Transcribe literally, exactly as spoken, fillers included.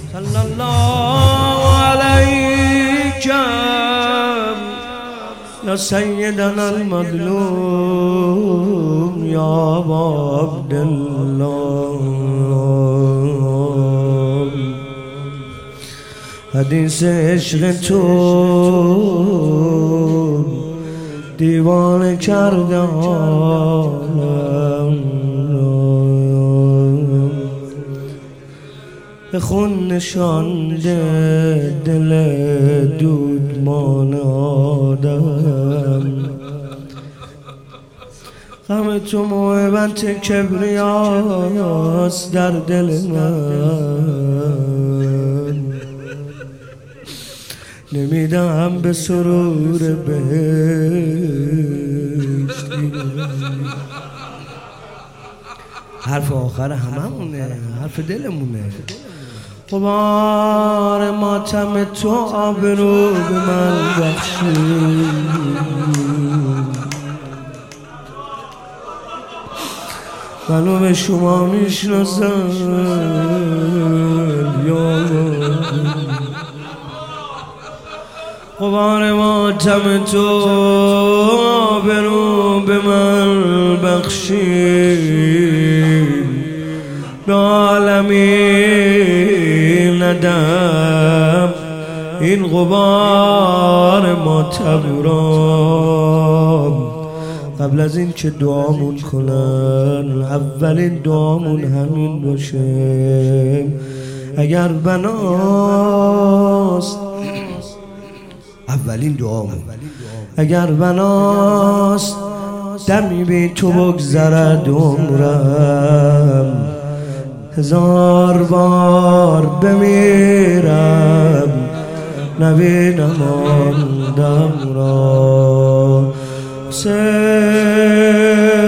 صلی الله علیک یا سیدنا المظلوم یا ابا عبدالله. حدیث عشق تو دیوانه کرده عالم، به خون نشانده دل دودمان آدم. غم تو موهبت کبریاست در دل من، نمیدم به سرور بهشت. حرف آخر هممونه، حرف دلمونه. غبار ماتم تو آبرو به من بخشید، منو به شما میشناسم یا غبار ماتم تو آبرو به من بخشید، به عالمی ندم این غبار ماتم را. قبل از این که دعامون کنن اولین دعامون همین باشه، اگر بناست اولین دعامون، اگر بناست دمی بی تو بگذرد عمرم، هزار بار بمیرم نبینم آن دم را.